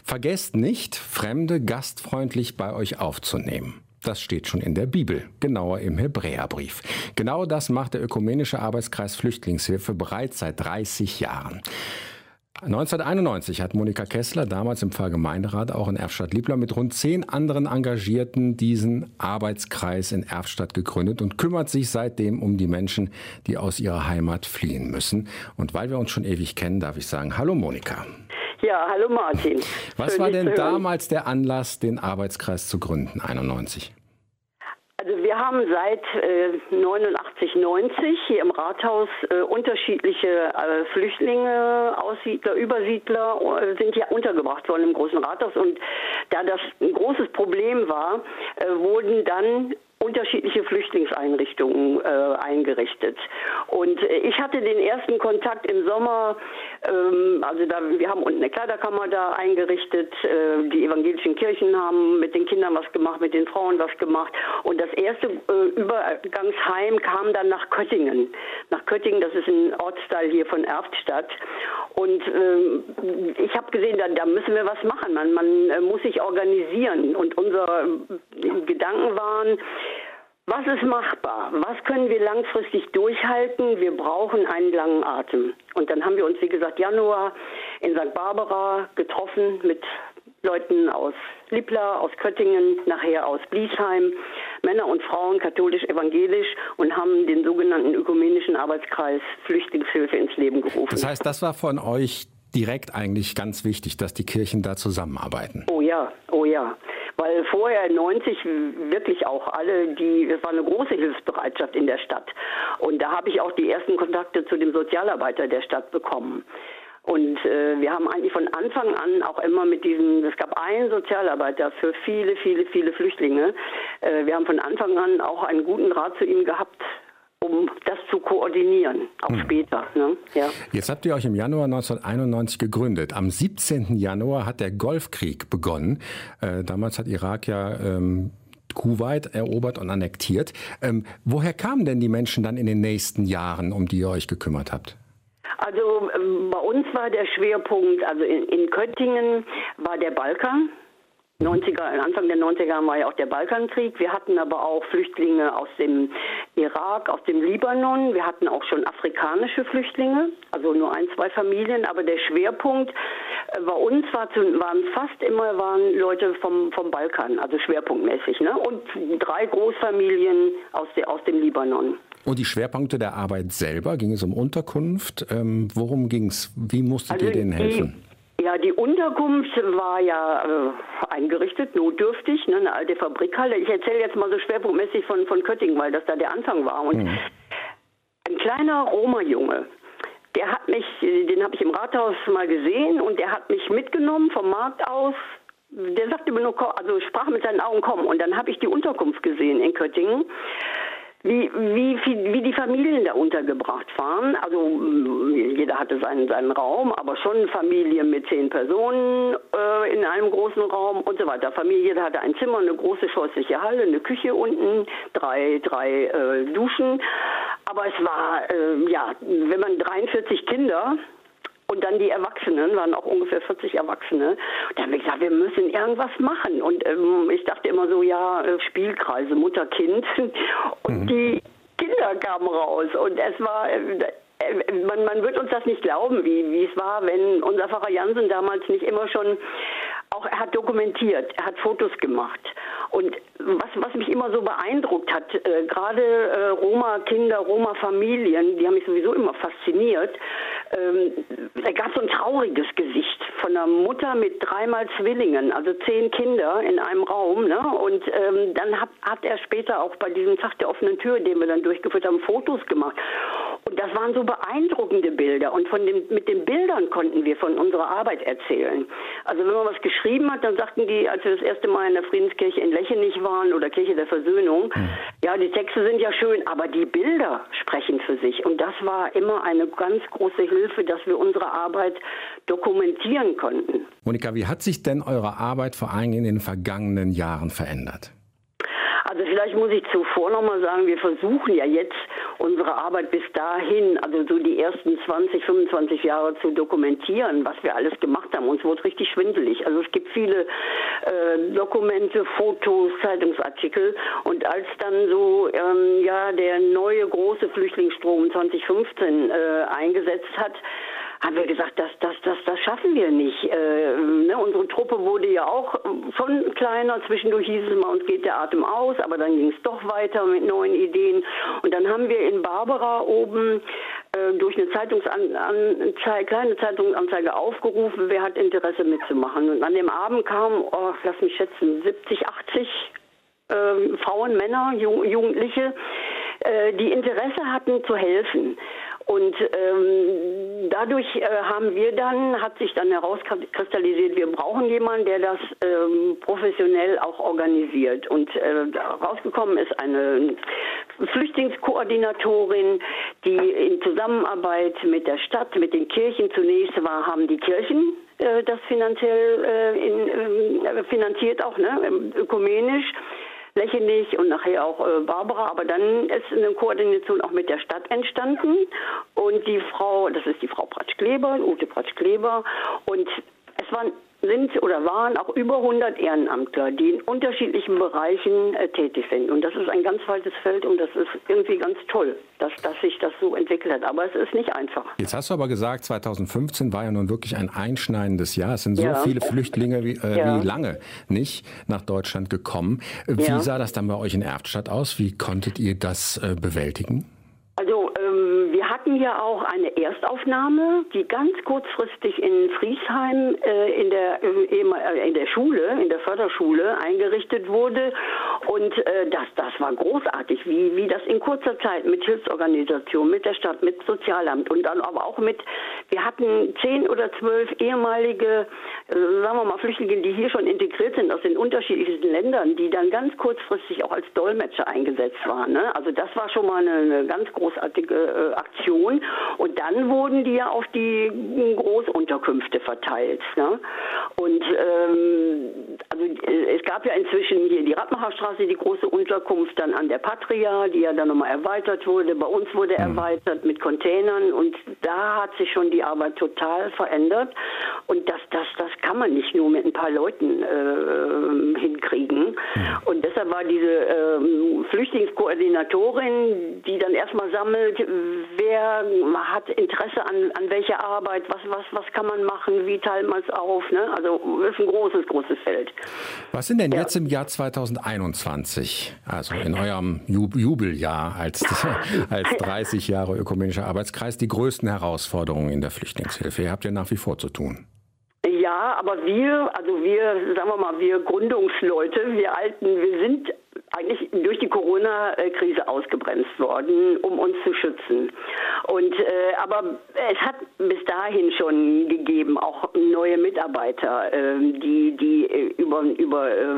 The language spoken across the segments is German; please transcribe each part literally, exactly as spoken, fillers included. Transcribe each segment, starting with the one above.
Vergesst nicht, Fremde gastfreundlich bei euch aufzunehmen. Das steht schon in der Bibel, genauer im Hebräerbrief. Genau das macht der Ökumenische Arbeitskreis Flüchtlingshilfe bereits seit dreißig Jahren. neunzehnhunderteinundneunzig hat Monika Kessler, damals im Pfarrgemeinderat auch in Erftstadt-Lieblau, mit rund zehn anderen Engagierten diesen Arbeitskreis in Erftstadt gegründet und kümmert sich seitdem um die Menschen, die aus ihrer Heimat fliehen müssen. Und weil wir uns schon ewig kennen, darf ich sagen, hallo Monika. Ja, hallo Martin. Was Schön, war dich denn zu hören. damals der Anlass, den Arbeitskreis zu gründen, einundneunzig? Also wir haben seit äh, neunundachtzig, neunzig hier im Rathaus äh, unterschiedliche äh, Flüchtlinge, Aussiedler, Übersiedler äh, sind hier untergebracht worden im Großen Rathaus. Und da das ein großes Problem war, äh, wurden dann unterschiedliche Flüchtlingseinrichtungen äh, eingerichtet. Und äh, ich hatte den ersten Kontakt im Sommer, ähm, also da, wir haben unten eine Kleiderkammer da eingerichtet, äh, die evangelischen Kirchen haben mit den Kindern was gemacht, mit den Frauen was gemacht. Und das erste äh, Übergangsheim kam dann nach Köttingen. Nach Köttingen, das ist ein Ortsteil hier von Erftstadt. Und äh, ich habe gesehen, da, da müssen wir was machen. Man, man äh, muss sich organisieren. Und unsere äh, Gedanken waren, was ist machbar? Was können wir langfristig durchhalten? Wir brauchen einen langen Atem. Und dann haben wir uns, wie gesagt, Januar in Sankt Barbara getroffen mit Leuten aus Liebla, aus Köttingen, nachher aus Bliesheim, Männer und Frauen, katholisch-evangelisch, und haben den sogenannten Ökumenischen Arbeitskreis Flüchtlingshilfe ins Leben gerufen. Das heißt, das war von euch direkt eigentlich ganz wichtig, dass die Kirchen da zusammenarbeiten. Oh ja, oh ja. Weil vorher neunzig wirklich auch alle, die, es war eine große Hilfsbereitschaft in der Stadt. Und da habe ich auch die ersten Kontakte zu dem Sozialarbeiter der Stadt bekommen. Und äh, wir haben eigentlich von Anfang an auch immer mit diesem, es gab einen Sozialarbeiter für viele, viele, viele Flüchtlinge. Äh, wir haben von Anfang an auch einen guten Draht zu ihm gehabt, um das zu koordinieren, auch hm. später. Ne? Ja. Jetzt habt ihr euch im Januar neunzehnhunderteinundneunzig gegründet. Am siebzehnten Januar hat der Golfkrieg begonnen. Äh, damals hat Irak ja ähm, Kuwait erobert und annektiert. Ähm, woher kamen denn die Menschen dann in den nächsten Jahren, um die ihr euch gekümmert habt? Also ähm, bei uns war der Schwerpunkt, also in, in Köttingen war der Balkan. neunziger, Anfang der neunziger war ja auch der Balkankrieg. Wir hatten aber auch Flüchtlinge aus dem Irak, aus dem Libanon. Wir hatten auch schon afrikanische Flüchtlinge, also nur ein, zwei Familien. Aber der Schwerpunkt äh, bei uns war zu, waren fast immer waren Leute vom, vom Balkan, also schwerpunktmäßig. Ne? Und drei Großfamilien aus, de, aus dem Libanon. Und die Schwerpunkte der Arbeit selber, ging es um Unterkunft? Ähm, worum ging es? Wie musstet also ihr denen helfen? Die, Ja, die Unterkunft war ja äh, eingerichtet, notdürftig, ne, eine alte Fabrikhalle. Ich erzähle jetzt mal so schwerpunktmäßig von, von Köttingen, weil das da der Anfang war. Und mhm. ein kleiner Roma-Junge, der hat mich, den habe ich im Rathaus mal gesehen, und der hat mich mitgenommen vom Markt aus. Der sagte mir nur, also sprach mit seinen Augen, komm. Und dann habe ich die Unterkunft gesehen in Köttingen. Wie, wie, wie die Familien da untergebracht waren. Also jeder hatte seinen, seinen Raum, aber schon Familie mit zehn Personen äh, in einem großen Raum und so weiter. Familie, jeder hatte ein Zimmer, eine große scheußliche Halle, eine Küche unten, drei, drei äh, Duschen. Aber es war, äh, ja, wenn man dreiundvierzig Kinder... Und dann die Erwachsenen, waren auch ungefähr vierzig Erwachsene. Da haben wir gesagt, wir müssen irgendwas machen. Und ähm, ich dachte immer so, ja, Spielkreise, Mutter, Kind. Und mhm. die Kinder kamen raus. Und es war, äh, man, man wird uns das nicht glauben, wie, wie es war, wenn unser Pfarrer Jansen damals nicht immer schon, auch er hat dokumentiert, er hat Fotos gemacht. Und was, was mich immer so beeindruckt hat, äh, gerade äh, Roma-Kinder, Roma-Familien, die haben mich sowieso immer fasziniert. Ähm, da gab es so ein trauriges Gesicht von einer Mutter mit dreimal Zwillingen, also zehn Kinder in einem Raum. Ne? Und ähm, dann hat, hat er später auch bei diesem Tag der offenen Tür, den wir dann durchgeführt haben, Fotos gemacht. Und das waren so beeindruckende Bilder. Und von dem, mit den Bildern konnten wir von unserer Arbeit erzählen. Also wenn man was geschrieben hat, dann sagten die, als wir das erste Mal in der Friedenskirche in Lechenich waren oder Kirche der Versöhnung, mhm. ja, die Texte sind ja schön, aber die Bilder sprechen für sich. Und das war immer eine ganz große Hilfe, dass wir unsere Arbeit dokumentieren konnten. Monika, wie hat sich denn eure Arbeit vor allem in den vergangenen Jahren verändert? Also vielleicht muss ich zuvor noch mal sagen, wir versuchen ja jetzt unsere Arbeit bis dahin, also so die ersten zwanzig, fünfundzwanzig Jahre zu dokumentieren, was wir alles gemacht haben. Uns wurde richtig schwindelig. Also es gibt viele äh, Dokumente, Fotos, Zeitungsartikel. Und als dann so ähm, ja der neue große Flüchtlingsstrom zwanzig fünfzehn äh, eingesetzt hat, haben wir gesagt, das, das, das, das schaffen wir nicht. Äh, ne? Unsere Truppe wurde ja auch schon kleiner. Zwischendurch hieß es mal, uns geht der Atem aus, aber dann ging es doch weiter mit neuen Ideen. Und dann haben wir in Barbara oben äh, durch eine Zeitungsanzeige, kleine Zeitungsanzeige aufgerufen, wer hat Interesse mitzumachen. Und an dem Abend kamen, oh, lass mich schätzen, siebzig, achtzig äh, Frauen, Männer, Ju- Jugendliche, äh, die Interesse hatten zu helfen. Und ähm, dadurch äh, haben wir dann, hat sich dann herauskristallisiert, wir brauchen jemanden, der das ähm, professionell auch organisiert. Und äh, rausgekommen ist eine Flüchtlingskoordinatorin, die in Zusammenarbeit mit der Stadt, mit den Kirchen zunächst war, haben die Kirchen äh, das finanziell äh, in, äh, finanziert auch, ne, ökumenisch. Lächenig und nachher auch äh, Barbara, aber dann ist eine Koordination auch mit der Stadt entstanden und die Frau, das ist die Frau Pratsch-Kleber, Ute Pratsch-Kleber, und es waren, sind oder waren auch über hundert Ehrenamtler, die in unterschiedlichen Bereichen äh, tätig sind, und das ist ein ganz weites Feld und das ist irgendwie ganz toll, dass, dass sich das so entwickelt hat, aber es ist nicht einfach. Jetzt hast du aber gesagt, zweitausendfünfzehn war ja nun wirklich ein einschneidendes Jahr. Es sind so ja. viele Flüchtlinge wie, äh, ja. wie lange nicht nach Deutschland gekommen. Wie ja. sah das dann bei euch in Erftstadt aus? Wie konntet ihr das äh, bewältigen? Also ähm, wir hatten ja auch eine Erstaufnahme, die ganz kurzfristig in Friesheim äh, in, der, äh, in der Schule, in der Förderschule eingerichtet wurde, und äh, das, das war großartig, wie, wie das in kurzer Zeit mit Hilfsorganisationen, mit der Stadt, mit Sozialamt und dann aber auch mit, wir hatten zehn oder zwölf ehemalige, äh, sagen wir mal, Flüchtlinge, die hier schon integriert sind aus den unterschiedlichsten Ländern, die dann ganz kurzfristig auch als Dolmetscher eingesetzt waren. Ne? Also das war schon mal eine, eine ganz große großartige äh, Aktion, und dann wurden die ja auf die Großunterkünfte verteilt. Ne? Und ähm, also äh, es gab ja inzwischen hier die Radmacherstraße, die große Unterkunft, dann an der Patria, die ja dann nochmal erweitert wurde. Bei uns wurde mhm. erweitert mit Containern, und da hat sich schon die Arbeit total verändert, und das, das, das kann man nicht nur mit ein paar Leuten äh, hinkriegen. Ja. Und deshalb war diese äh, Flüchtlingskoordinatorin, die dann erstmal sammelt, wer hat Interesse an, an welcher Arbeit, was, was, was kann man machen, wie teilt man es auf. Ne? Also das ist ein großes, großes Feld. Was sind denn ja. jetzt im Jahr zweitausendeinundzwanzig, also in eurem Jubeljahr als, als dreißig Jahre ökumenischer Arbeitskreis, die größten Herausforderungen in der Flüchtlingshilfe? Ihr habt ja nach wie vor zu tun. Ja, aber wir, also wir, sagen wir mal, wir Gründungsleute, wir Alten, wir sind eigentlich durch die Corona-Krise ausgebremst worden, um uns zu schützen. Und äh, aber es hat bis dahin schon gegeben, auch neue Mitarbeiter, äh, die die äh, über über äh,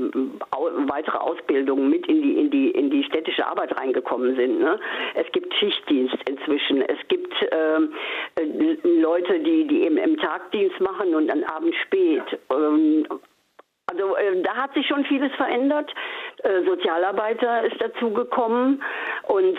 au- weitere Ausbildungen mit in die in die in die städtische Arbeit reingekommen sind. Ne? Es gibt Schichtdienst inzwischen. Es gibt äh, äh, Leute, die die eben im Tagdienst machen und dann abends spät. Ähm, Also äh, da hat sich schon vieles verändert. Äh, Sozialarbeiter ist dazugekommen, und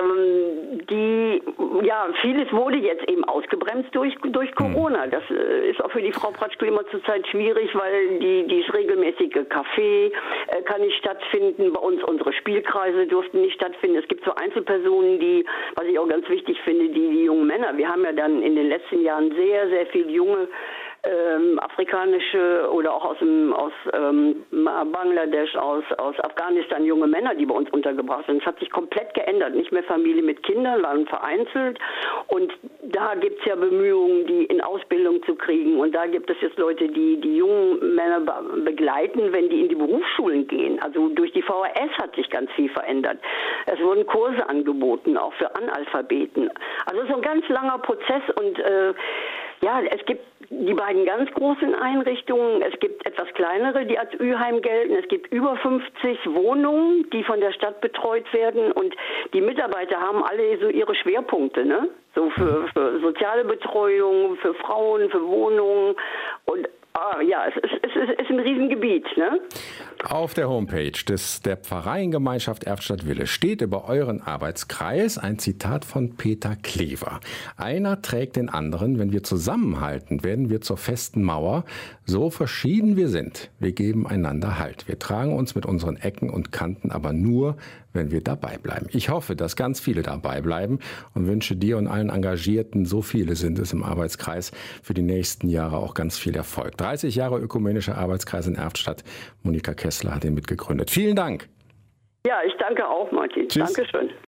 ähm, die, ja, vieles wurde jetzt eben ausgebremst durch durch Corona. Das äh, ist auch für die Frau Pratsch-Kleber zurzeit schwierig, weil die dieses regelmäßige Café äh, kann nicht stattfinden. Bei uns unsere Spielkreise durften nicht stattfinden. Es gibt so Einzelpersonen, die, was ich auch ganz wichtig finde, die, die jungen Männer. Wir haben ja dann in den letzten Jahren sehr, sehr viele junge Ähm, afrikanische oder auch aus, dem, aus ähm, Bangladesch, aus, aus Afghanistan, junge Männer, die bei uns untergebracht sind. Es hat sich komplett geändert. Nicht mehr Familie mit Kindern, waren vereinzelt. Und da gibt es ja Bemühungen, die in Ausbildung zu kriegen. Und da gibt es jetzt Leute, die die jungen Männer be- begleiten, wenn die in die Berufsschulen gehen. Also durch die V H S hat sich ganz viel verändert. Es wurden Kurse angeboten, auch für Analphabeten. Also es ist ein ganz langer Prozess, und äh, ja, es gibt die beiden ganz großen Einrichtungen, es gibt etwas kleinere, die als Ü-Heim gelten, es gibt über fünfzig Wohnungen, die von der Stadt betreut werden, und die Mitarbeiter haben alle so ihre Schwerpunkte, ne? So für, für soziale Betreuung, für Frauen, für Wohnungen, und Ah, ja, es ist, es ist, es ist ein Riesengebiet, ne? Auf der Homepage des, der Pfarreiengemeinschaft Erftstadt-Wille steht über euren Arbeitskreis ein Zitat von Peter Klever. Einer trägt den anderen. Wenn wir zusammenhalten, werden wir zur festen Mauer. So verschieden wir sind, wir geben einander Halt. Wir tragen uns mit unseren Ecken und Kanten aber nur, wenn wir dabei bleiben. Ich hoffe, dass ganz viele dabei bleiben und wünsche dir und allen Engagierten, so viele sind es im Arbeitskreis, für die nächsten Jahre auch ganz viel Erfolg. dreißig Jahre Ökumenischer Arbeitskreis in Erftstadt. Monika Kessler hat ihn mitgegründet. Vielen Dank. Ja, ich danke auch, Martin. Tschüss. Dankeschön.